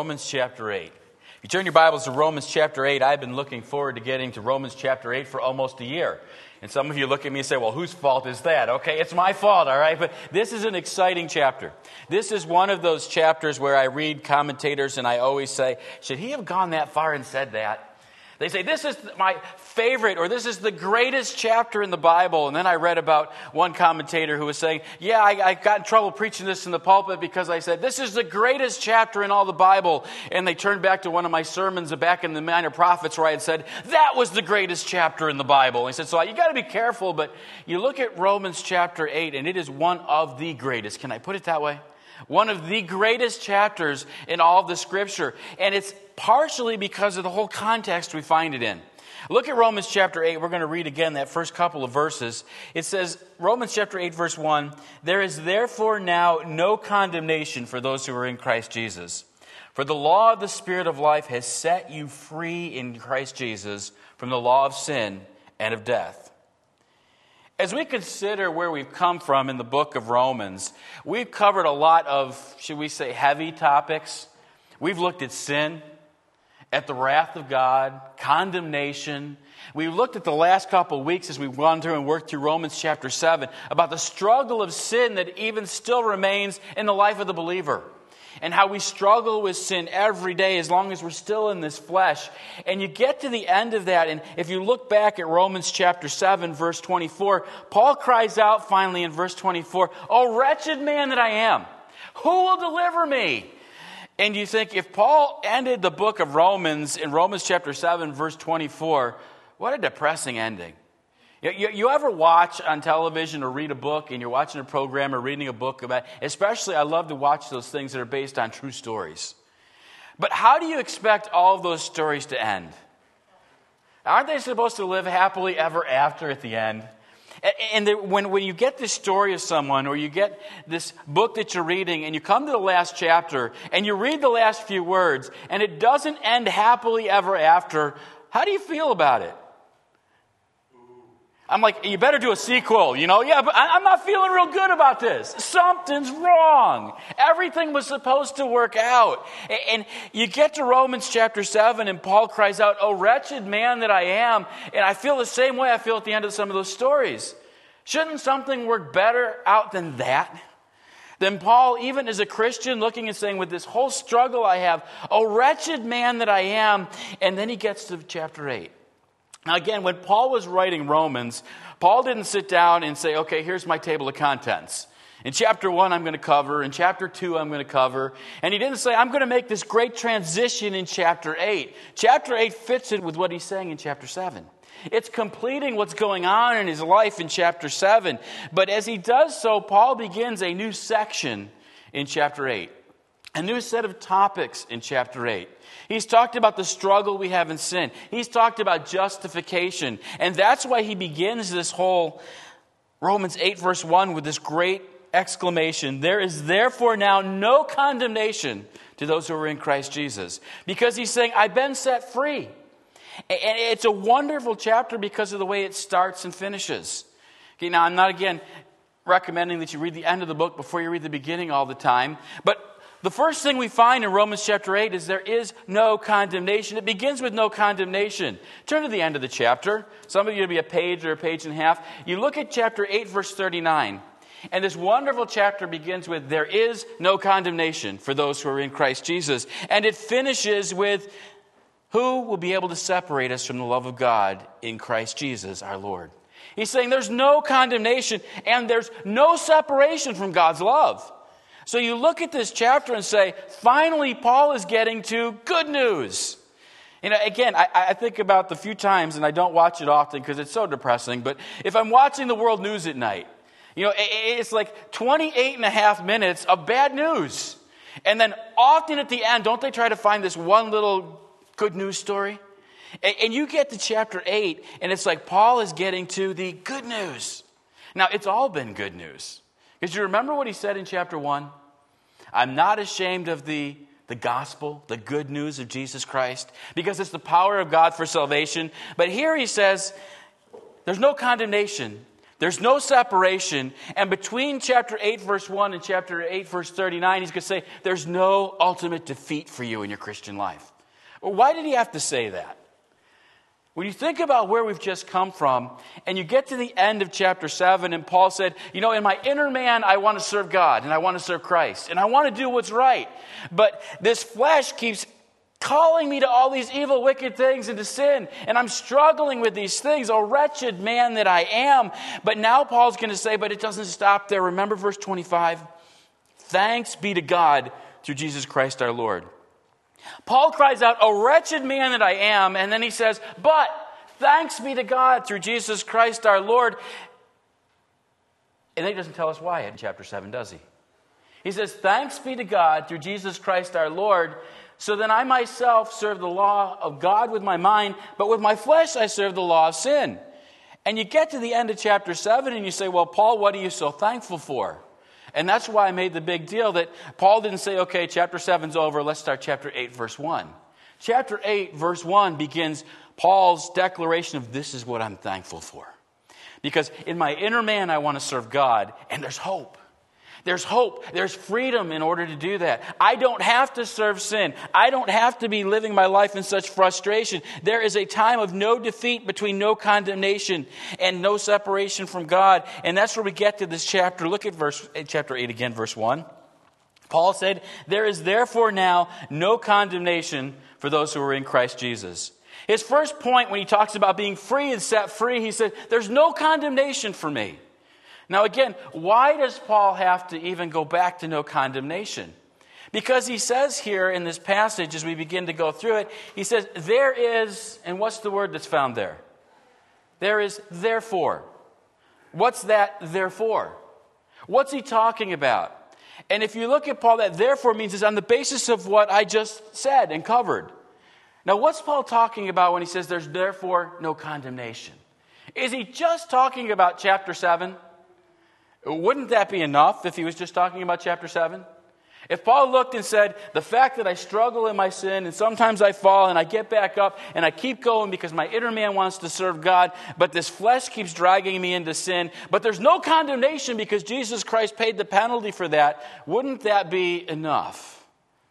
Romans chapter 8. If you turn your Bibles to Romans chapter 8, I've been looking forward to getting to Romans chapter 8 for almost a year. And some of you look at me and say, well, whose fault is that? Okay, it's my fault, all right? But this is an exciting chapter. This is one of those chapters where I read commentators and I always say, should he have gone that far and said that? They say, this is my favorite, or this is the greatest chapter in the Bible. And then I read about one commentator who was saying, yeah, I got in trouble preaching this in the pulpit because I said, this is the greatest chapter in all the Bible. And they turned back to one of my sermons back in the Minor Prophets where I had said, that was the greatest chapter in the Bible. And he said, so you got to be careful, but you look at Romans chapter 8, and it is one of the greatest. Can I put it that way? One of the greatest chapters in all of the Scripture. And it's partially because of the whole context we find it in. Look at Romans chapter 8. We're going to read again that first couple of verses. It says, Romans chapter 8, verse 1, there is therefore now no condemnation for those who are in Christ Jesus. For the law of the Spirit of life has set you free in Christ Jesus from the law of sin and of death. As we consider where we've come from in the book of Romans, we've covered a lot of, should we say, heavy topics. We've looked at sin, at the wrath of God, condemnation. We've looked at the last couple of weeks as we've gone through and worked through Romans chapter 7 about the struggle of sin that even still remains in the life of the believer. And how we struggle with sin every day as long as we're still in this flesh. And you get to the end of that, and if you look back at Romans chapter 7, verse 24, Paul cries out finally in verse 24, "O wretched man that I am, who will deliver me?" And you think, if Paul ended the book of Romans in Romans chapter 7, verse 24, what a depressing ending. You ever watch on television or read a book and you're watching a program or reading a book about, especially I love to watch those things that are based on true stories. But how do you expect all of those stories to end? Aren't they supposed to live happily ever after at the end? And when you get this story of someone, or you get this book that you're reading and you come to the last chapter and you read the last few words and it doesn't end happily ever after, how do you feel about it? I'm like, you better do a sequel, Yeah, but I'm not feeling real good about this. Something's wrong. Everything was supposed to work out. And you get to Romans chapter 7 and Paul cries out, "O wretched man that I am." And I feel the same way I feel at the end of some of those stories. Shouldn't something work better out than that? Then Paul, even as a Christian, looking and saying, with this whole struggle I have, "O wretched man that I am." And then he gets to chapter 8. Now again, when Paul was writing Romans, Paul didn't sit down and say, okay, here's my table of contents. In chapter 1, I'm going to cover. In chapter 2, I'm going to cover. And he didn't say, I'm going to make this great transition in chapter 8. Chapter 8 fits in with what he's saying in chapter 7. It's completing what's going on in his life in chapter 7. But as he does so, Paul begins a new section in chapter 8. A new set of topics in chapter 8. He's talked about the struggle we have in sin. He's talked about justification. And that's why he begins this whole Romans 8 verse 1 with this great exclamation. There is therefore now no condemnation to those who are in Christ Jesus. Because he's saying, I've been set free. And it's a wonderful chapter because of the way it starts and finishes. Okay, now I'm not again recommending that you read the end of the book before you read the beginning all the time. But the first thing we find in Romans chapter 8 is there is no condemnation. It begins with no condemnation. Turn to the end of the chapter. Some of you will be a page or a page and a half. You look at chapter 8, verse 39. And this wonderful chapter begins with, there is no condemnation for those who are in Christ Jesus. And it finishes with, who will be able to separate us from the love of God in Christ Jesus our Lord? He's saying there's no condemnation and there's no separation from God's love. So you look at this chapter and say, finally, Paul is getting to good news. Again, I think about the few times, and I don't watch it often because it's so depressing, but if I'm watching the world news at night, it's like 28 and a half minutes of bad news. And then often at the end, don't they try to find this one little good news story? And you get to chapter 8, and it's like Paul is getting to the good news. Now, it's all been good news. Because you remember what he said in chapter 1? I'm not ashamed of the gospel, the good news of Jesus Christ, because it's the power of God for salvation. But here he says, there's no condemnation There's no separation. And between chapter 8, verse 1 and chapter 8, verse 39, he's going to say, there's no ultimate defeat for you in your Christian life. Well, why did he have to say that? When you think about where we've just come from, and you get to the end of chapter 7, and Paul said, in my inner man, I want to serve God, and I want to serve Christ, and I want to do what's right. But this flesh keeps calling me to all these evil, wicked things and to sin. And I'm struggling with these things, a wretched man that I am. But now Paul's going to say, but it doesn't stop there. Remember verse 25? Thanks be to God through Jesus Christ our Lord. Paul cries out, a wretched man that I am. And then he says, but thanks be to God through Jesus Christ our Lord. And then he doesn't tell us why in chapter 7, does he? He says, thanks be to God through Jesus Christ our Lord. So then I myself serve the law of God with my mind, but with my flesh I serve the law of sin. And you get to the end of chapter 7 and you say, well, Paul, what are you so thankful for? And that's why I made the big deal that Paul didn't say, okay, chapter 7's over, let's start chapter 8, verse 1. Chapter 8, verse 1 begins Paul's declaration of this is what I'm thankful for. Because in my inner man I want to serve God, and there's hope. There's hope. There's freedom in order to do that. I don't have to serve sin. I don't have to be living my life in such frustration. There is a time of no defeat between no condemnation and no separation from God. And that's where we get to this chapter. Look at chapter 8 again, verse 1. Paul said, there is therefore now no condemnation for those who are in Christ Jesus. His first point when he talks about being free and set free, he said, there's no condemnation for me. Now again, why does Paul have to even go back to no condemnation? Because he says here in this passage, as we begin to go through it, he says, there is, and what's the word that's found there? There is therefore. What's that therefore? What's he talking about? And if you look at Paul, that therefore means is on the basis of what I just said and covered. Now what's Paul talking about when he says there's therefore no condemnation? Is he just talking about chapter 7? Wouldn't that be enough if he was just talking about chapter 7? If Paul looked and said, the fact that I struggle in my sin and sometimes I fall and I get back up and I keep going because my inner man wants to serve God, but this flesh keeps dragging me into sin, but there's no condemnation because Jesus Christ paid the penalty for that, wouldn't that be enough?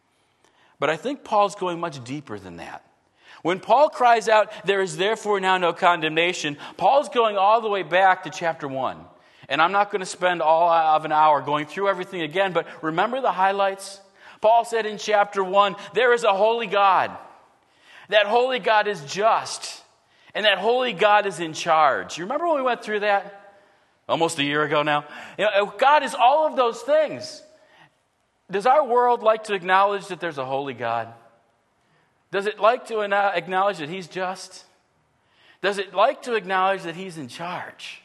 But I think Paul's going much deeper than that. When Paul cries out, there is therefore now no condemnation, Paul's going all the way back to chapter 1. And I'm not going to spend all of an hour going through everything again, but remember the highlights? Paul said in chapter 1, there is a holy God. That holy God is just. And that holy God is in charge. You remember when we went through that? Almost a year ago now. God is all of those things. Does our world like to acknowledge that there's a holy God? Does it like to acknowledge that He's just? Does it like to acknowledge that He's in charge?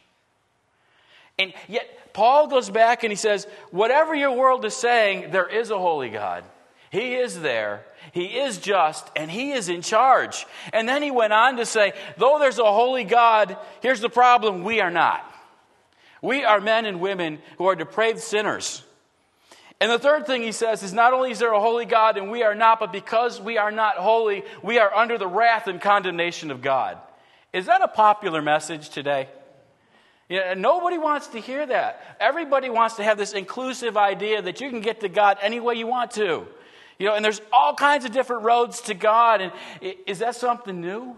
And yet, Paul goes back and he says, whatever your world is saying, there is a holy God. He is there. He is just, and He is in charge. And then he went on to say, though there's a holy God, here's the problem, we are not. We are men and women who are depraved sinners. And the third thing he says is not only is there a holy God and we are not, but because we are not holy, we are under the wrath and condemnation of God. Is that a popular message today? Nobody wants to hear that. Everybody wants to have this inclusive idea that you can get to God any way you want to. And there's all kinds of different roads to God. And is that something new?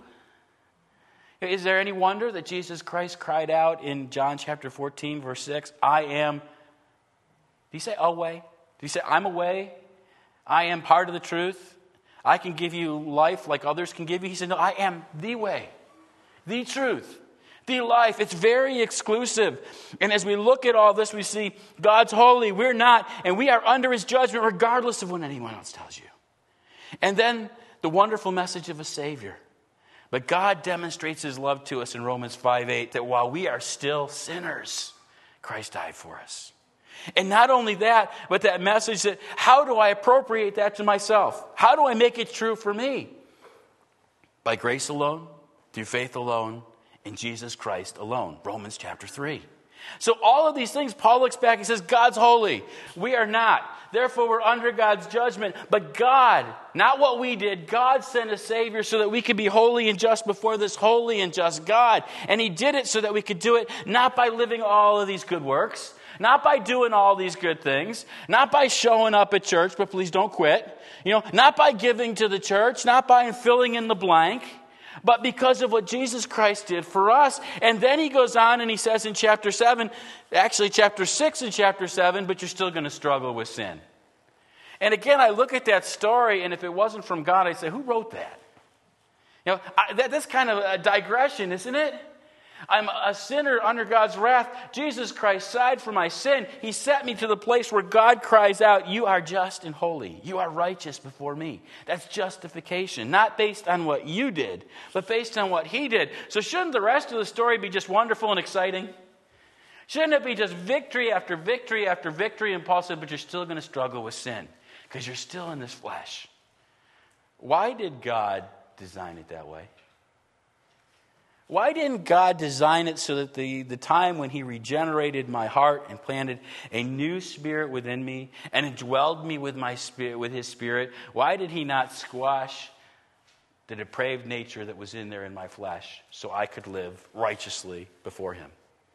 Is there any wonder that Jesus Christ cried out in John chapter 14, verse 6, I am, did He say a way? Did He say I'm a way? I am part of the truth. I can give you life like others can give you. He said, no, I am the way, the truth, the life. It's very exclusive. And as we look at all this, we see God's holy, we're not, and we are under His judgment regardless of what anyone else tells you. And then the wonderful message of a Savior. But God demonstrates His love to us in Romans 5:8, that while we are still sinners, Christ died for us. And not only that, but that message that how do I appropriate that to myself? How do I make it true for me? By grace alone, through faith alone, in Jesus Christ alone. Romans chapter 3. So all of these things, Paul looks back, he says, God's holy. We are not. Therefore, we're under God's judgment. But God, not what we did, God sent a Savior so that we could be holy and just before this holy and just God. And He did it so that we could do it not by living all of these good works, not by doing all these good things, not by showing up at church, but please don't quit. Not by giving to the church, not by filling in the blank, but because of what Jesus Christ did for us. And then he goes on and he says in chapter 7, actually chapter 6 and chapter 7, but you're still going to struggle with sin. And again, I look at that story, and if it wasn't from God, I'd say, who wrote that? That's kind of a digression, isn't it? I'm a sinner under God's wrath. Jesus Christ died for my sin. He set me to the place where God cries out, you are just and holy. You are righteous before me. That's justification. Not based on what you did, but based on what He did. So shouldn't the rest of the story be just wonderful and exciting? Shouldn't it be just victory after victory after victory? And Paul said, but you're still going to struggle with sin because you're still in this flesh. Why did God design it that way? Why didn't God design it so that the time when He regenerated my heart and planted a new spirit within me and indwelled me with my spirit, with His Spirit, why did He not squash the depraved nature that was in there in my flesh so I could live righteously before Him?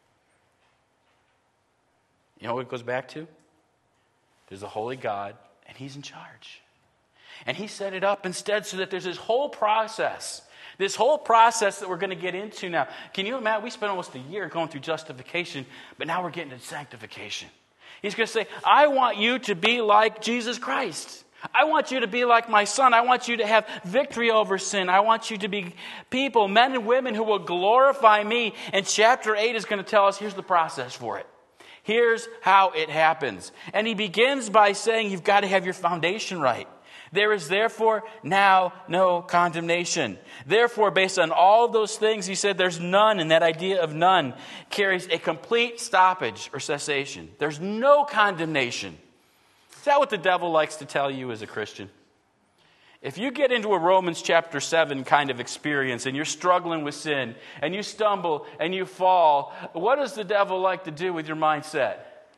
You know what it goes back to? There's a holy God, and He's in charge. And He set it up instead so that there's this whole process. This whole process that we're going to get into now. Can you imagine? We spent almost a year going through justification, but now we're getting to sanctification. He's going to say, I want you to be like Jesus Christ. I want you to be like my Son. I want you to have victory over sin. I want you to be people, men and women who will glorify me. And chapter 8 is going to tell us, here's the process for it. Here's how it happens. And he begins by saying, you've got to have your foundation right. There is therefore now no condemnation. Therefore, based on all of those things, he said there's none, and that idea of none carries a complete stoppage or cessation. There's no condemnation. Is that what the devil likes to tell you as a Christian? If you get into a Romans chapter 7 kind of experience and you're struggling with sin and you stumble and you fall, what does the devil like to do with your mindset?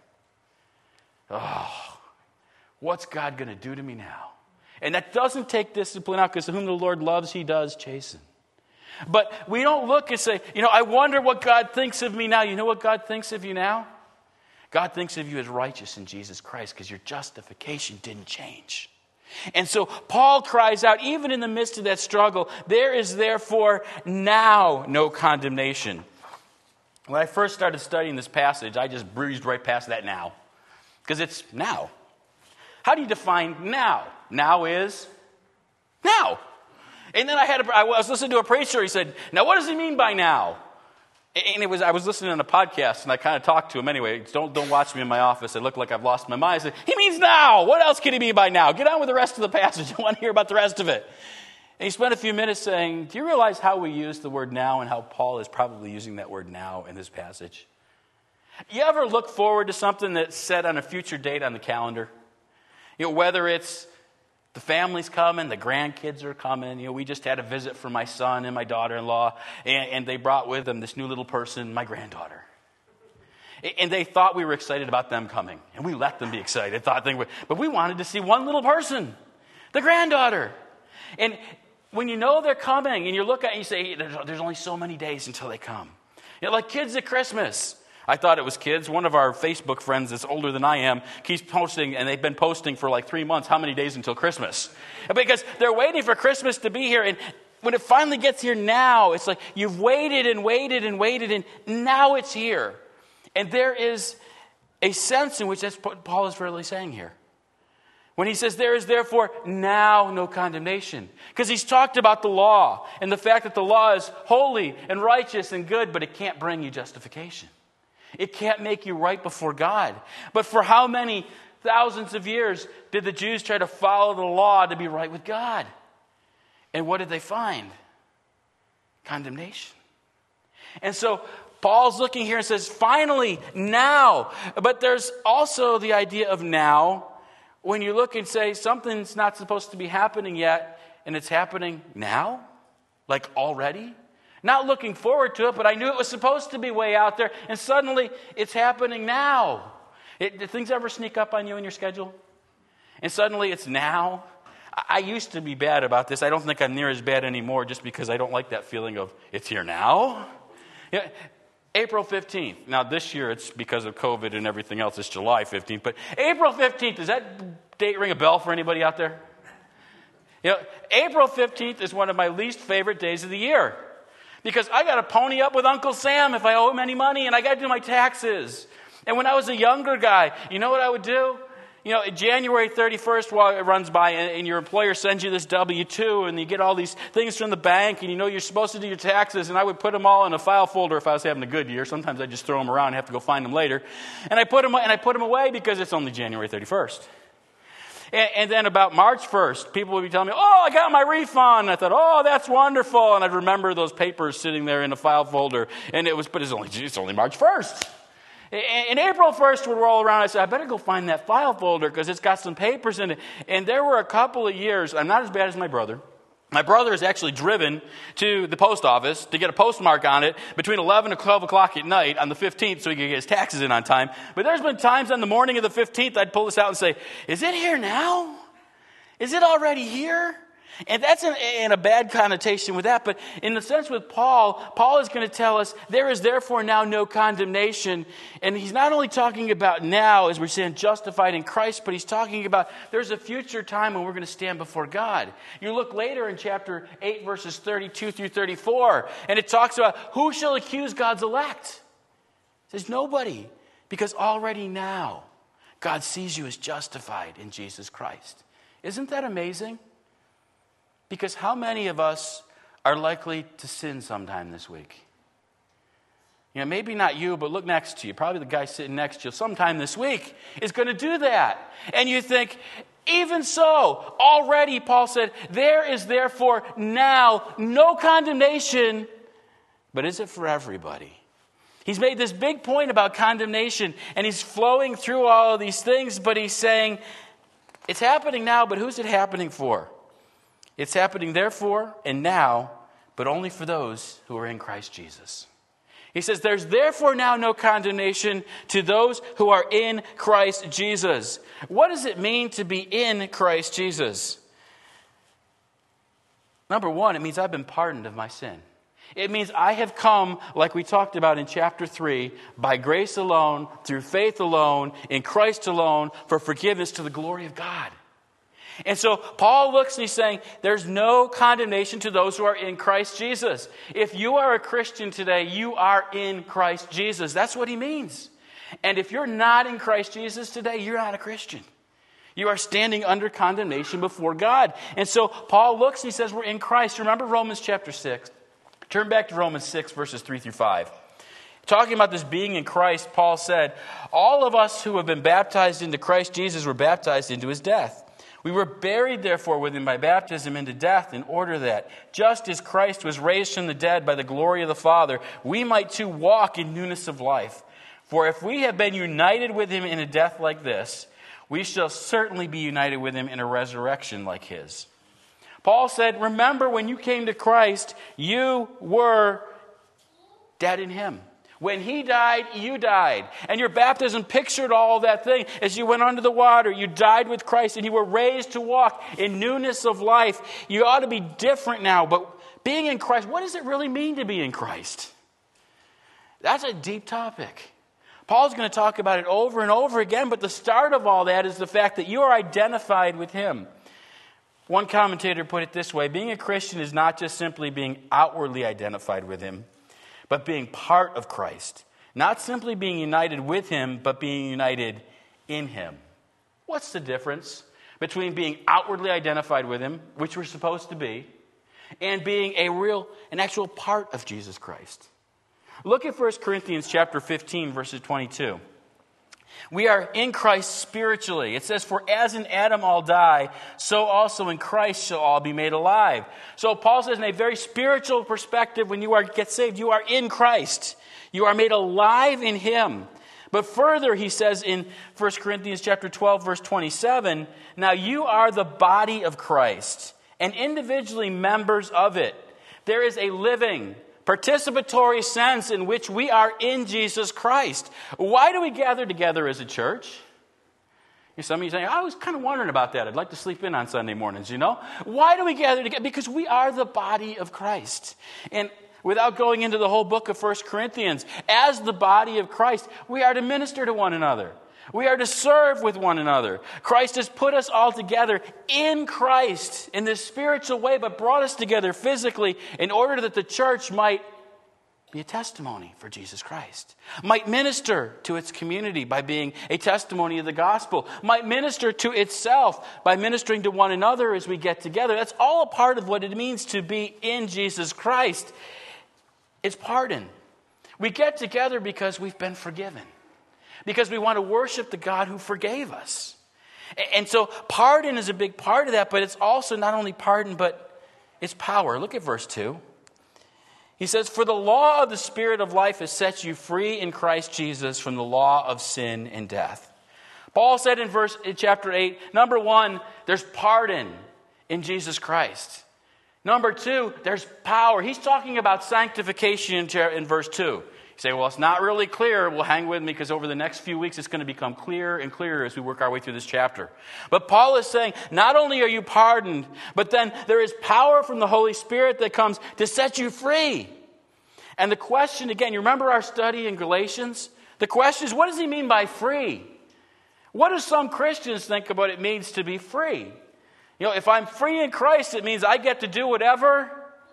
Oh, what's God going to do to me now? And that doesn't take discipline out, because whom the Lord loves, He does chasten. But we don't look and say, I wonder what God thinks of me now. You know what God thinks of you now? God thinks of you as righteous in Jesus Christ, because your justification didn't change. And so Paul cries out, even in the midst of that struggle, there is therefore now no condemnation. When I first started studying this passage, I just breezed right past that now, because it's now. How do you define now? Now is now. And then I was listening to a preacher. He said, now what does he mean by now? And I was listening on a podcast, and I kind of talked to him anyway. Don't watch me in my office. I look like I've lost my mind. I said, he means now. What else can he mean by now? Get on with the rest of the passage. I want to hear about the rest of it. And he spent a few minutes saying, do you realize how we use the word now and how Paul is probably using that word now in this passage? You ever look forward to something that's set on a future date on the calendar? Whether it's the family's coming, the grandkids are coming. We just had a visit from my son and my daughter-in-law, and they brought with them this new little person, my granddaughter. And they thought we were excited about them coming, and we let them be excited. But we wanted to see one little person, the granddaughter. And when you know they're coming, and you look at it and you say, there's only so many days until they come. Like kids at Christmas. I thought it was kids. One of our Facebook friends that's older than I am keeps posting, and they've been posting for like 3 months, how many days until Christmas? Because they're waiting for Christmas to be here. And when it finally gets here now, it's like you've waited and waited and waited, and now it's here. And there is a sense in which that's what Paul is really saying here. When he says there is therefore now no condemnation. Because he's talked about the law and the fact that the law is holy and righteous and good, but it can't bring you justification. It can't make you right before God. But for how many thousands of years did the Jews try to follow the law to be right with God? And what did they find? Condemnation. And so Paul's looking here and says, finally, now. But there's also the idea of now when you look and say something's not supposed to be happening yet, and it's happening now? Like already? Not looking forward to it, but I knew it was supposed to be way out there, and suddenly it's happening now. Did things ever sneak up on you in your schedule? And suddenly it's now? I used to be bad about this. I don't think I'm near as bad anymore just because I don't like that feeling of, it's here now? Yeah. April 15th. Now, this year it's because of COVID and everything else. It's July 15th. But April 15th, does that date ring a bell for anybody out there? April 15th is one of my least favorite days of the year. Because I got to pony up with Uncle Sam if I owe him any money, and I got to do my taxes. And when I was a younger guy, you know what I would do? January 31st, while it runs by, and your employer sends you this W-2, and you get all these things from the bank, and you're supposed to do your taxes, and I would put them all in a file folder if I was having a good year. Sometimes I just throw them around and have to go find them later. And I put them away because it's only January 31st. And then about March 1st, people would be telling me, I got my refund. And I thought, that's wonderful. And I'd remember those papers sitting there in a file folder. And it's only March 1st. And April 1st would roll around. I said, I better go find that file folder because it's got some papers in it. And there were a couple of years, I'm not as bad as my brother. My brother is actually driven to the post office to get a postmark on it between 11 and 12 o'clock at night on the 15th so he could get his taxes in on time. But there's been times on the morning of the 15th I'd pull this out and say, is it here now? Is it already here? And that's in a bad connotation with that. But in the sense with Paul is going to tell us there is therefore now no condemnation. And he's not only talking about now, as we're saying, justified in Christ, but he's talking about there's a future time when we're going to stand before God. You look later in chapter 8, verses 32 through 34, and it talks about who shall accuse God's elect? It says nobody, because already now God sees you as justified in Jesus Christ. Isn't that amazing? Because how many of us are likely to sin sometime this week? Maybe not you, but look next to you. Probably the guy sitting next to you sometime this week is going to do that. And you think, even so, already, Paul said, there is therefore now no condemnation, but is it for everybody? He's made this big point about condemnation, and he's flowing through all of these things, but he's saying, it's happening now, but who's it happening for? It's happening therefore and now, but only for those who are in Christ Jesus. He says, there's therefore now no condemnation to those who are in Christ Jesus. What does it mean to be in Christ Jesus? Number one, it means I've been pardoned of my sin. It means I have come, like we talked about in chapter 3, by grace alone, through faith alone, in Christ alone, for forgiveness to the glory of God. And so Paul looks and he's saying, there's no condemnation to those who are in Christ Jesus. If you are a Christian today, you are in Christ Jesus. That's what he means. And if you're not in Christ Jesus today, you're not a Christian. You are standing under condemnation before God. And so Paul looks and he says, we're in Christ. Remember Romans chapter 6. Turn back to Romans 6, verses 3 through 5. Talking about this being in Christ, Paul said, all of us who have been baptized into Christ Jesus were baptized into his death. We were buried, therefore, with him by baptism into death, in order that, just as Christ was raised from the dead by the glory of the Father, we might too walk in newness of life. For if we have been united with him in a death like this, we shall certainly be united with him in a resurrection like his. Paul said, remember when you came to Christ, you were dead in him. When he died, you died. And your baptism pictured all of that thing. As you went under the water, you died with Christ and you were raised to walk in newness of life. You ought to be different now. But being in Christ, what does it really mean to be in Christ? That's a deep topic. Paul's going to talk about it over and over again, but the start of all that is the fact that you are identified with him. One commentator put it this way, being a Christian is not just simply being outwardly identified with him, but being part of Christ. Not simply being united with him, but being united in him. What's the difference between being outwardly identified with him, which we're supposed to be, and being an actual part of Jesus Christ? Look at 1 Corinthians chapter 15, verses 22. We are in Christ spiritually. It says, for as in Adam all die, so also in Christ shall all be made alive. So Paul says in a very spiritual perspective, when you get saved, you are in Christ. You are made alive in him. But further, he says in 1 Corinthians chapter 12, verse 27, now you are the body of Christ, and individually members of it. There is a living, participatory sense in which we are in Jesus Christ. Why do we gather together as a church? Some of you saying, I was kind of wondering about that. I'd like to sleep in on Sunday mornings, Why do we gather together? Because we are the body of Christ. And without going into the whole book of 1 Corinthians, as the body of Christ, we are to minister to one another. We are to serve with one another. Christ has put us all together in Christ in this spiritual way, but brought us together physically in order that the church might be a testimony for Jesus Christ, might minister to its community by being a testimony of the gospel, might minister to itself by ministering to one another as we get together. That's all a part of what it means to be in Jesus Christ. It's pardon. We get together because we've been forgiven, because we want to worship the God who forgave us. And so pardon is a big part of that, but it's also not only pardon, but it's power. Look at verse 2. He says, for the law of the Spirit of life has set you free in Christ Jesus from the law of sin and death. Paul said in chapter 8, number 1, there's pardon in Jesus Christ. Number 2, there's power. He's talking about sanctification in verse 2. You say, well, it's not really clear. Well, hang with me because over the next few weeks it's going to become clearer and clearer as we work our way through this chapter. But Paul is saying, not only are you pardoned, but then there is power from the Holy Spirit that comes to set you free. And the question, again, you remember our study in Galatians? The question is, what does he mean by free? What do some Christians think about it means to be free? If I'm free in Christ, it means I get to do whatever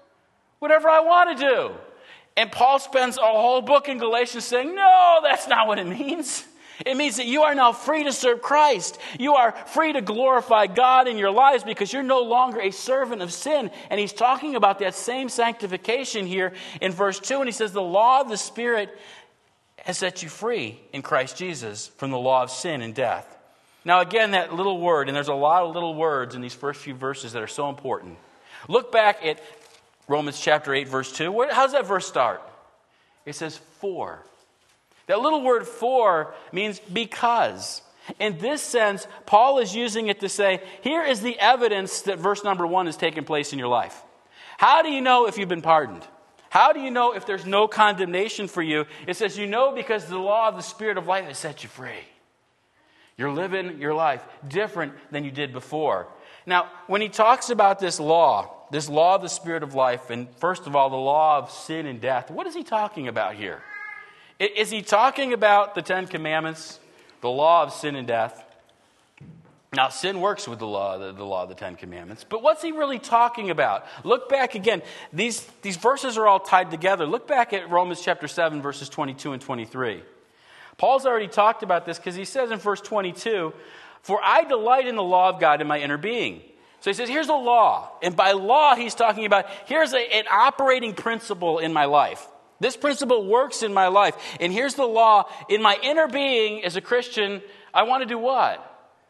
I want to do. And Paul spends a whole book in Galatians saying, no, that's not what it means. It means that you are now free to serve Christ. You are free to glorify God in your lives because you're no longer a servant of sin. And he's talking about that same sanctification here in verse 2. And he says, the law of the Spirit has set you free in Christ Jesus from the law of sin and death. Now again, that little word, and there's a lot of little words in these first few verses that are so important. Look back at Romans chapter 8, verse 2. How does that verse start? It says, for. That little word for means because. In this sense, Paul is using it to say, here is the evidence that verse number 1 has taken place in your life. How do you know if you've been pardoned? How do you know if there's no condemnation for you? It says, you know because the law of the Spirit of life has set you free. You're living your life different than you did before. Now, when he talks about this law of the Spirit of life, and first of all, the law of sin and death, what is he talking about here? Is he talking about the Ten Commandments, the law of sin and death? Now, sin works with the law of the Ten Commandments, but what's he really talking about? Look back again. These verses are all tied together. Look back at Romans chapter 7, verses 22 and 23. Paul's already talked about this because he says in verse 22, for I delight in the law of God in my inner being. So he says, here's the law. And by law, he's talking about, here's an operating principle in my life. This principle works in my life. And here's the law. In my inner being as a Christian, I want to do what?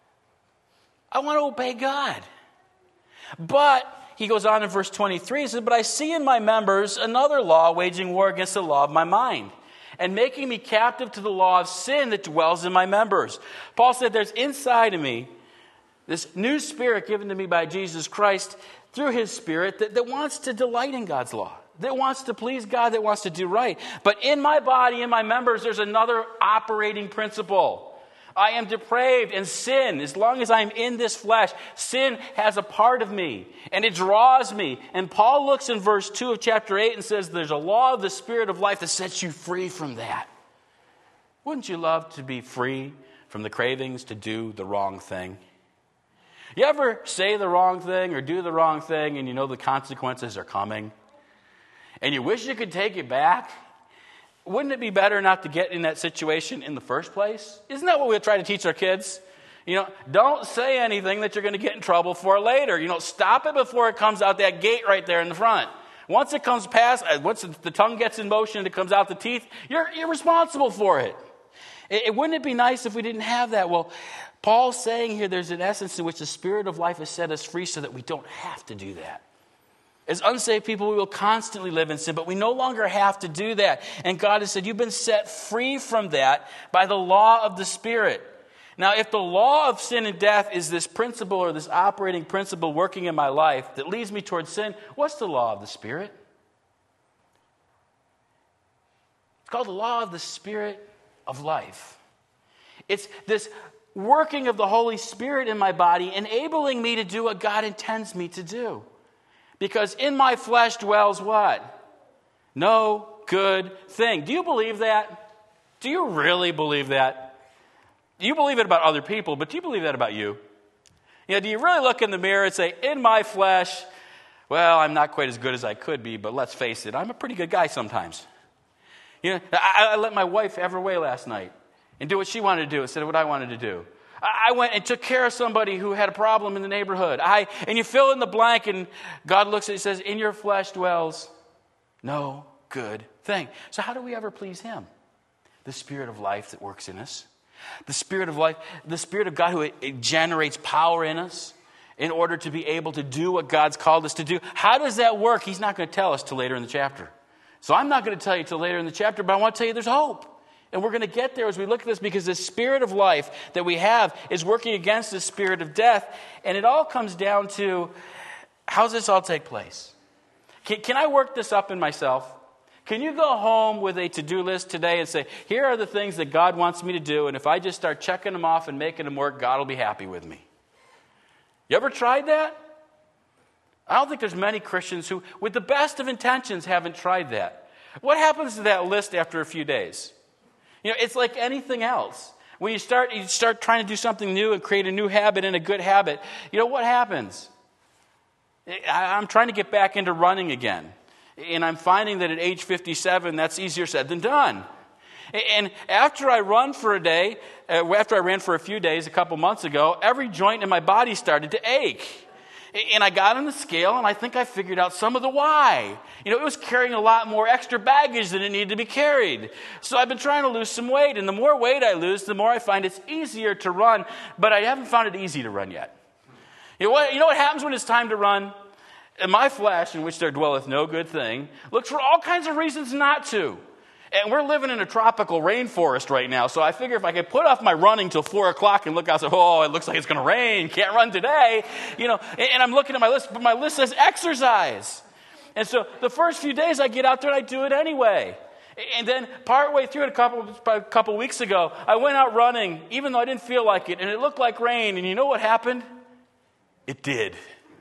I want to obey God. But, he goes on in verse 23, he says, but I see in my members another law waging war against the law of my mind, and making me captive to the law of sin that dwells in my members. Paul said there's inside of me this new spirit given to me by Jesus Christ through his Spirit that wants to delight in God's law, that wants to please God, that wants to do right. But in my body, in my members, there's another operating principle. I am depraved and sin. As long as I'm in this flesh, sin has a part of me and it draws me. And Paul looks in verse 2 of chapter 8 and says there's a law of the Spirit of life that sets you free from that. Wouldn't you love to be free from the cravings to do the wrong thing? You ever say the wrong thing or do the wrong thing and you know the consequences are coming? And you wish you could take it back? Wouldn't it be better not to get in that situation in the first place? Isn't that what we try to teach our kids? Don't say anything that you're going to get in trouble for later. Stop it before it comes out that gate right there in the front. Once it comes past, once the tongue gets in motion and it comes out the teeth, you're responsible for it. Wouldn't it be nice if we didn't have that? Well, Paul's saying here there's an essence in which the Spirit of life has set us free so that we don't have to do that. As unsaved people, we will constantly live in sin, but we no longer have to do that. And God has said, you've been set free from that by the law of the Spirit. Now, if the law of sin and death is this principle or this operating principle working in my life that leads me towards sin, what's the law of the Spirit? It's called the law of the Spirit of life. It's this working of the Holy Spirit in my body, enabling me to do what God intends me to do. Because in my flesh dwells what? No good thing. Do you believe that? Do you really believe that? You believe it about other people, but do you believe that about you? Do you really look in the mirror and say, in my flesh, well, I'm not quite as good as I could be, but let's face it, I'm a pretty good guy sometimes. I let my wife have her way last night and do what she wanted to do instead of what I wanted to do. I went and took care of somebody who had a problem in the neighborhood. And you fill in the blank, and God looks at it and says, in your flesh dwells no good thing. So how do we ever please Him? The Spirit of life that works in us. The Spirit of life, the Spirit of God who generates power in us in order to be able to do what God's called us to do. How does that work? He's not going to tell us till later in the chapter. So I'm not going to tell you till later in the chapter, but I want to tell you there's hope. And we're going to get there as we look at this, because the Spirit of life that we have is working against the spirit of death. And it all comes down to, how does this all take place? Can I work this up in myself? Can you go home with a to-do list today and say, here are the things that God wants me to do, and if I just start checking them off and making them work, God will be happy with me? You ever tried that? I don't think there's many Christians who, with the best of intentions, haven't tried that. What happens to that list after a few days? It's like anything else. When you start trying to do something new and create a new habit and a good habit, what happens? I'm trying to get back into running again. And I'm finding that at age 57, that's easier said than done. And after I run for a day, after I ran for a few days a couple months ago, every joint in my body started to ache. And I got on the scale, and I think I figured out some of the why. It was carrying a lot more extra baggage than it needed to be carried. So I've been trying to lose some weight, and the more weight I lose, the more I find it's easier to run, but I haven't found it easy to run yet. You know what happens when it's time to run? And my flesh, in which there dwelleth no good thing, looks for all kinds of reasons not to. And we're living in a tropical rainforest right now, so I figure if I could put off my running till 4 o'clock and look out and say, oh, it looks like it's going to rain, can't run today, and I'm looking at my list, but my list says exercise. And so the first few days I get out there and I do it anyway. And then partway through it, a couple weeks ago, I went out running, even though I didn't feel like it, and it looked like rain, and you know what happened? It did.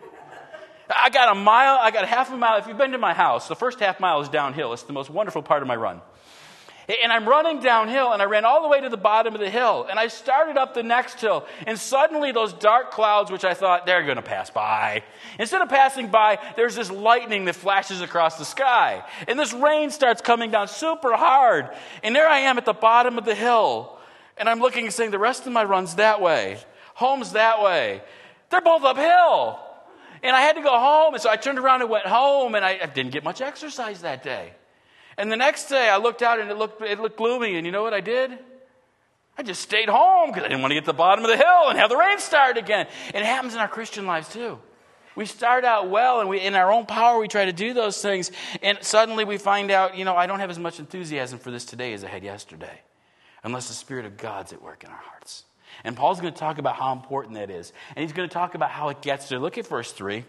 I got half a mile. If you've been to my house, the first half mile is downhill. It's the most wonderful part of my run. And I'm running downhill, and I ran all the way to the bottom of the hill. And I started up the next hill, and suddenly those dark clouds, which I thought, they're going to pass by. Instead of passing by, there's this lightning that flashes across the sky. And this rain starts coming down super hard. And there I am at the bottom of the hill. And I'm looking and saying, the rest of my run's that way. Home's that way. They're both uphill. And I had to go home, and so I turned around and went home, and I didn't get much exercise that day. And the next day, I looked out, and it looked gloomy, and you know what I did? I just stayed home because I didn't want to get to the bottom of the hill and have the rain start again. And it happens in our Christian lives too. We start out well, and in our own power, we try to do those things, and suddenly we find out, I don't have as much enthusiasm for this today as I had yesterday, unless the Spirit of God's at work in our hearts. And Paul's going to talk about how important that is. And he's going to talk about how it gets there. Look at verse 3.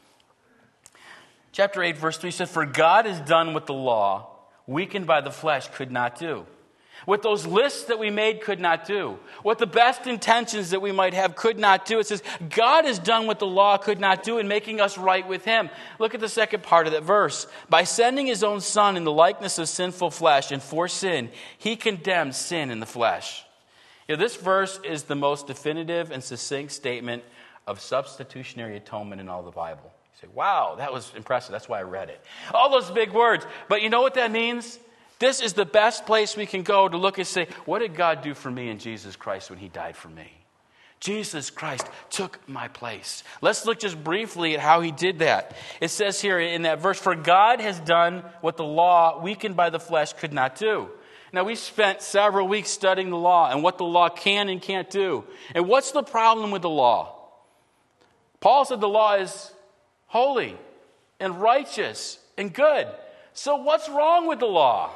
Chapter 8, verse 3 says, for God has done what the law, weakened by the flesh, could not do. What those lists that we made could not do. What the best intentions that we might have could not do. It says, God has done what the law could not do in making us right with Him. Look at the second part of that verse. By sending His own Son in the likeness of sinful flesh, and for sin, He condemned sin in the flesh. This verse is the most definitive and succinct statement of substitutionary atonement in all the Bible. You say, wow, that was impressive. That's why I read it. All those big words. But you know what that means? This is the best place we can go to look and say, what did God do for me in Jesus Christ when He died for me? Jesus Christ took my place. Let's look just briefly at how He did that. It says here in that verse, for God has done what the law, weakened by the flesh, could not do. Now, we spent several weeks studying the law and what the law can and can't do. And what's the problem with the law? Paul said the law is holy and righteous and good. So what's wrong with the law?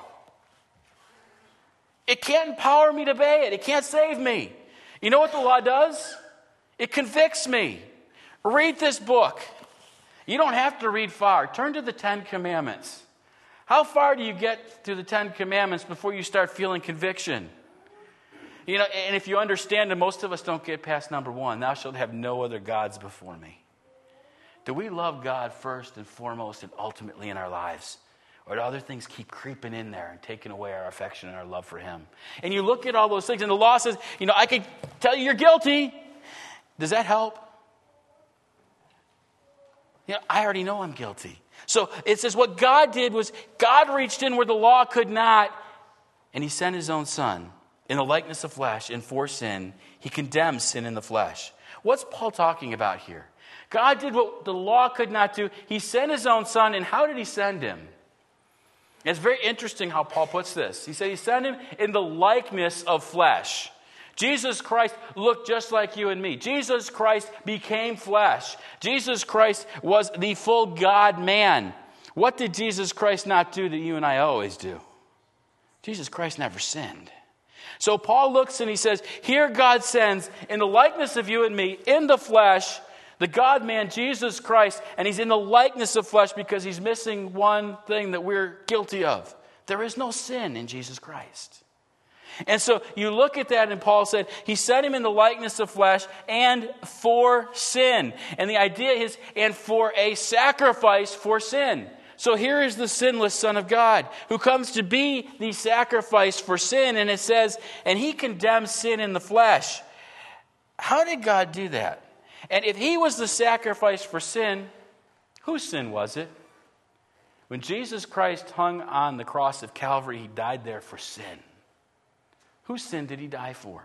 It can't empower me to obey it. It can't save me. You know what the law does? It convicts me. Read this book. You don't have to read far. Turn to the Ten Commandments. How far do you get through the Ten Commandments before you start feeling conviction? You know, and if you understand that most of us don't get past number 1, thou shalt have no other gods before me. Do we love God first and foremost and ultimately in our lives? Or do other things keep creeping in there and taking away our affection and our love for him? And you look at all those things and the law says, you know, I could tell you you're guilty. Does that help? You know, I already know I'm guilty. So it says what God did was God reached in where the law could not, and he sent his own son in the likeness of flesh, and for sin, he condemns sin in the flesh. What's Paul talking about here? God did what the law could not do. He sent his own son, and how did he send him? It's very interesting how Paul puts this. He said he sent him in the likeness of flesh. Jesus Christ looked just like you and me. Jesus Christ became flesh. Jesus Christ was the full God-man. What did Jesus Christ not do that you and I always do? Jesus Christ never sinned. So Paul looks and he says, here God sends in the likeness of you and me, in the flesh, the God-man, Jesus Christ, and he's in the likeness of flesh because he's missing one thing that we're guilty of. There is no sin in Jesus Christ. And so you look at that, and Paul said, he sent him in the likeness of flesh and for sin. And the idea is, and for a sacrifice for sin. So here is the sinless Son of God who comes to be the sacrifice for sin. And it says, and he condemns sin in the flesh. How did God do that? And if he was the sacrifice for sin, whose sin was it? When Jesus Christ hung on the cross of Calvary, he died there for sin. Whose sin did he die for?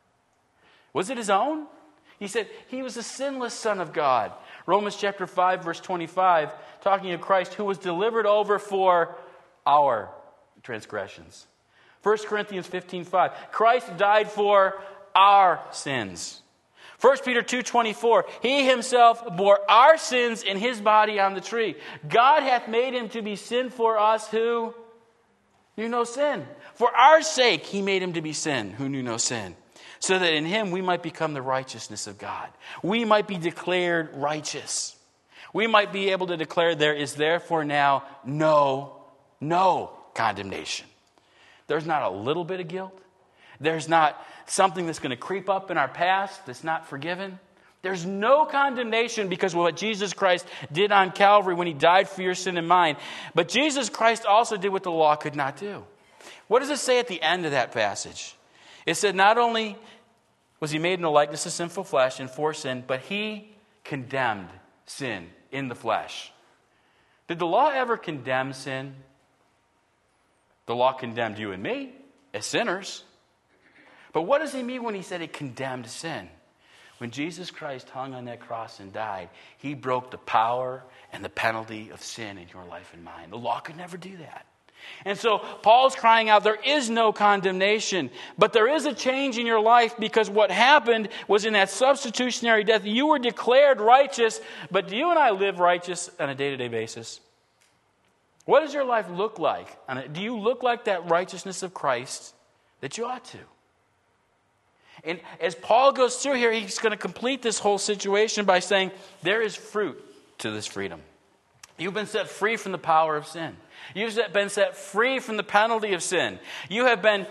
Was it his own? He said he was the sinless Son of God. Romans chapter 5, verse 25, talking of Christ who was delivered over for our transgressions. 1 Corinthians 15:5, Christ died for our sins. 1 Peter 2:24, he himself bore our sins in his body on the tree. God hath made him to be sin for us who knew no sin. For our sake he made him to be sin who knew no sin, so that in him we might become the righteousness of God. We might be declared righteous. We might be able to declare there is therefore now no condemnation. There's not a little bit of guilt. There's not something that's going to creep up in our past that's not forgiven. There's no condemnation because of what Jesus Christ did on Calvary when he died for your sin and mine. But Jesus Christ also did what the law could not do. What does it say at the end of that passage? It said not only was he made in the likeness of sinful flesh and for sin, but he condemned sin in the flesh. Did the law ever condemn sin? The law condemned you and me as sinners. But what does he mean when he said it condemned sin? When Jesus Christ hung on that cross and died, he broke the power and the penalty of sin in your life and mine. The law could never do that. And so Paul's crying out, there is no condemnation, but there is a change in your life because what happened was in that substitutionary death, you were declared righteous, but do you and I live righteous on a day-to-day basis? What does your life look like? Do you look like that righteousness of Christ that you ought to? And as Paul goes through here, he's going to complete this whole situation by saying, there is fruit to this freedom. You've been set free from the power of sin. You've been set free from the penalty of sin. You have been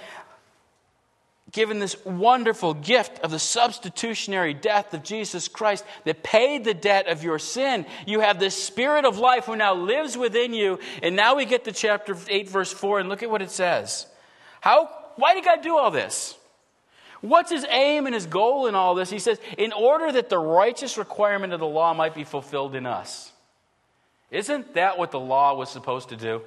given this wonderful gift of the substitutionary death of Jesus Christ that paid the debt of your sin. You have this Spirit of life who now lives within you. And now we get to chapter 8, verse 4, and look at what it says. Why did God do all this? What's his aim and his goal in all this? He says, in order that the righteous requirement of the law might be fulfilled in us. Isn't that what the law was supposed to do?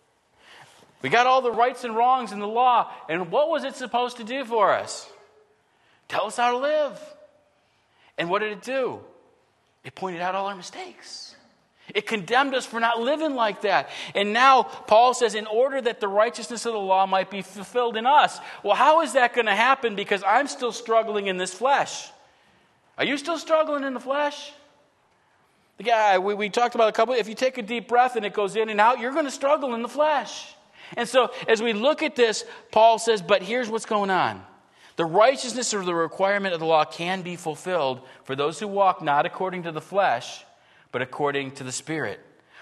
We got all the rights and wrongs in the law, and what was it supposed to do for us? Tell us how to live. And what did it do? It pointed out all our mistakes. It condemned us for not living like that. And now Paul says, in order that the righteousness of the law might be fulfilled in us. Well, how is that going to happen? Because I'm still struggling in this flesh. Are you still struggling in the flesh? Yeah, we talked about a couple. If you take a deep breath and it goes in and out, you're going to struggle in the flesh. And so as we look at this, Paul says, but here's what's going on. The righteousness or the requirement of the law can be fulfilled for those who walk not according to the flesh, but according to the Spirit.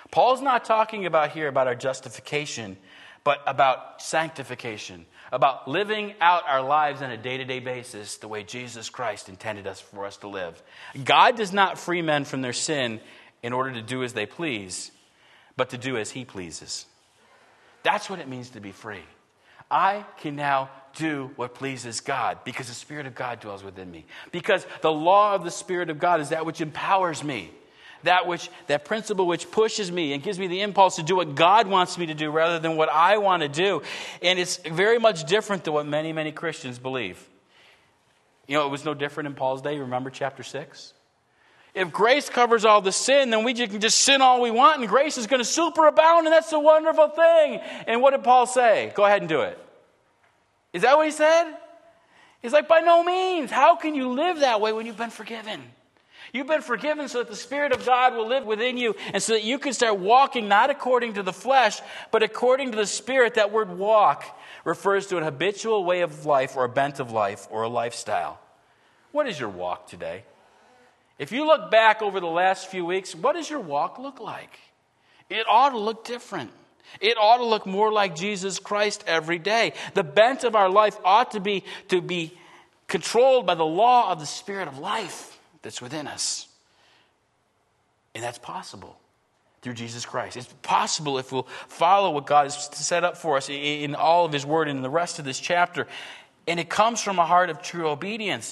Paul's not talking about here about our justification, but about sanctification, about living out our lives on a day-to-day basis the way Jesus Christ intended for us to live. God does not free men from their sin in order to do as they please, but to do as he pleases. That's what it means to be free. I can now do what pleases God because the Spirit of God dwells within me. Because the law of the Spirit of God is that which empowers me. That principle which pushes me and gives me the impulse to do what God wants me to do rather than what I want to do. And it's very much different than what many, many Christians believe. You know, it was no different in Paul's day. Remember chapter 6? If grace covers all the sin, then we can just sin all we want and grace is going to superabound, and that's a wonderful thing. And what did Paul say? Go ahead and do it. Is that what he said? He's like, by no means. How can you live that way when you've been forgiven? You've been forgiven so that the Spirit of God will live within you and so that you can start walking not according to the flesh, but according to the Spirit. That word walk refers to an habitual way of life or a bent of life or a lifestyle. What is your walk today? If you look back over the last few weeks, what does your walk look like? It ought to look different. It ought to look more like Jesus Christ every day. The bent of our life ought to be controlled by the law of the Spirit of life that's within us. And that's possible through Jesus Christ. It's possible if we'll follow what God has set up for us in all of his word and in the rest of this chapter. And it comes from a heart of true obedience.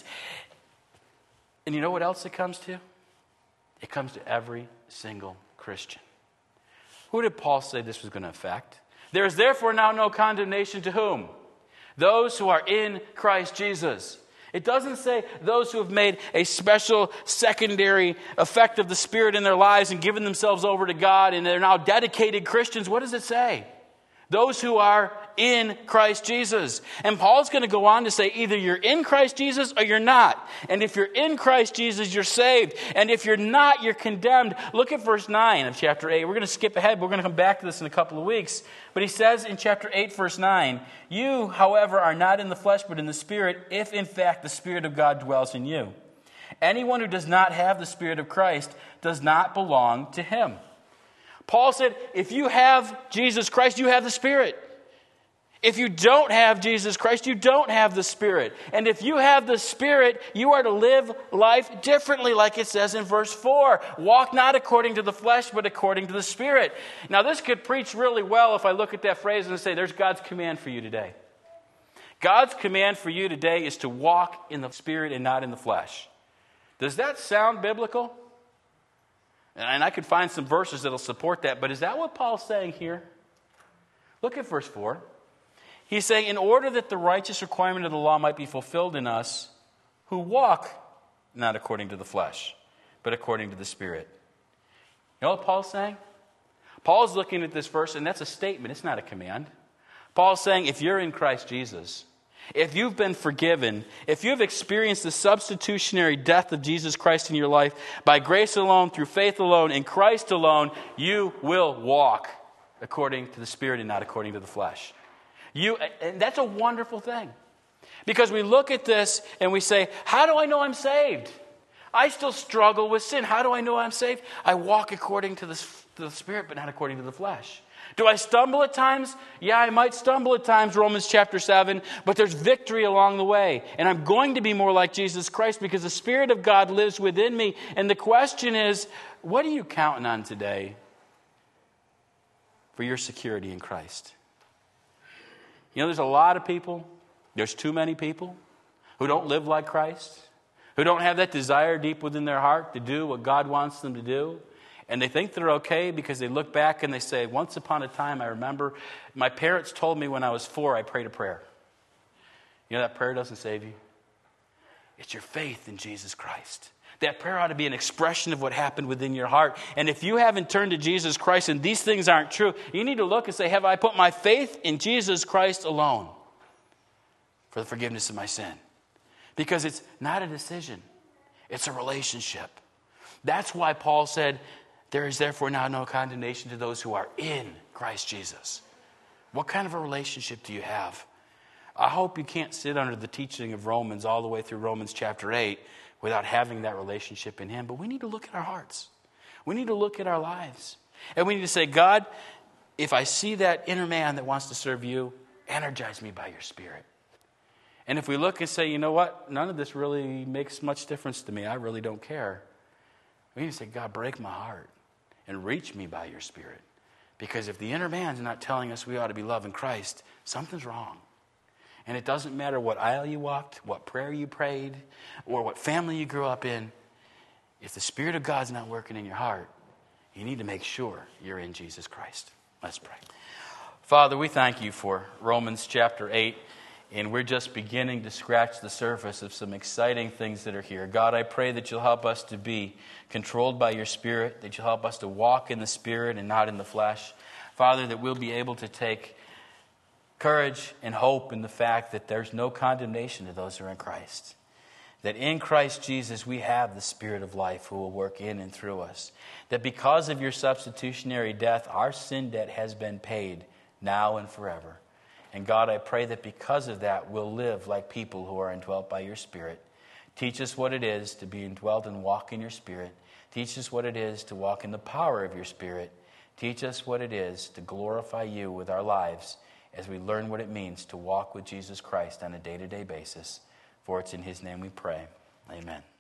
And you know what else it comes to? It comes to every single Christian. Who did Paul say this was going to affect? There is therefore now no condemnation to whom? Those who are in Christ Jesus. It doesn't say those who have made a special secondary effect of the Spirit in their lives and given themselves over to God and they're now dedicated Christians. What does it say? Those who are in Christ Jesus. And Paul's going to go on to say either you're in Christ Jesus or you're not. And if you're in Christ Jesus, you're saved. And if you're not, you're condemned. Look at verse 9 of chapter 8. We're going to skip ahead. We're going to come back to this in a couple of weeks. But he says in chapter 8, verse 9, you, however, are not in the flesh but in the Spirit, if in fact the Spirit of God dwells in you. Anyone who does not have the Spirit of Christ does not belong to him. Paul said, if you have Jesus Christ, you have the Spirit. If you don't have Jesus Christ, you don't have the Spirit. And if you have the Spirit, you are to live life differently, like it says in verse 4. Walk not according to the flesh, but according to the Spirit. Now, this could preach really well if I look at that phrase and say, there's God's command for you today. God's command for you today is to walk in the Spirit and not in the flesh. Does that sound biblical? And I could find some verses that will support that, but is that what Paul's saying here? Look at verse 4. He's saying, in order that the righteous requirement of the law might be fulfilled in us, who walk not according to the flesh, but according to the Spirit. You know what Paul's saying? Paul's looking at this verse, and that's a statement. It's not a command. Paul's saying, if you're in Christ Jesus, if you've been forgiven, if you've experienced the substitutionary death of Jesus Christ in your life, by grace alone, through faith alone, in Christ alone, you will walk according to the Spirit and not according to the flesh. And that's a wonderful thing. Because we look at this and we say, how do I know I'm saved? I still struggle with sin. How do I know I'm saved? I walk according to the Spirit, but not according to the flesh. Do I stumble at times? Yeah, I might stumble at times, Romans chapter 7, but there's victory along the way. And I'm going to be more like Jesus Christ because the Spirit of God lives within me. And the question is, what are you counting on today for your security in Christ? You know, there's a lot of people, there's too many people who don't live like Christ, who don't have that desire deep within their heart to do what God wants them to do. And they think they're okay because they look back and they say, once upon a time, I remember my parents told me when I was 4, I prayed a prayer. You know, that prayer doesn't save you. It's your faith in Jesus Christ. That prayer ought to be an expression of what happened within your heart. And if you haven't turned to Jesus Christ and these things aren't true, you need to look and say, have I put my faith in Jesus Christ alone for the forgiveness of my sin? Because it's not a decision. It's a relationship. That's why Paul said, there is therefore now no condemnation to those who are in Christ Jesus. What kind of a relationship do you have? I hope you can't sit under the teaching of Romans all the way through Romans chapter 8 without having that relationship in Him. But we need to look at our hearts. We need to look at our lives. And we need to say, God, if I see that inner man that wants to serve you, energize me by your Spirit. And if we look and say, you know what, none of this really makes much difference to me, I really don't care, we need to say, God, break my heart and reach me by your Spirit. Because if the inner man's not telling us we ought to be loving Christ, something's wrong. And it doesn't matter what aisle you walked, what prayer you prayed, or what family you grew up in. If the Spirit of God's not working in your heart, you need to make sure you're in Jesus Christ. Let's pray. Father, we thank you for Romans chapter 8, and we're just beginning to scratch the surface of some exciting things that are here. God, I pray that you'll help us to be controlled by your Spirit, that you'll help us to walk in the Spirit and not in the flesh. Father, that we'll be able to take courage and hope in the fact that there's no condemnation to those who are in Christ. That in Christ Jesus we have the Spirit of life who will work in and through us. That because of your substitutionary death, our sin debt has been paid now and forever. And God, I pray that because of that, we'll live like people who are indwelt by your Spirit. Teach us what it is to be indwelt and walk in your Spirit. Teach us what it is to walk in the power of your Spirit. Teach us what it is to glorify you with our lives as we learn what it means to walk with Jesus Christ on a day-to-day basis. For it's in his name we pray. Amen.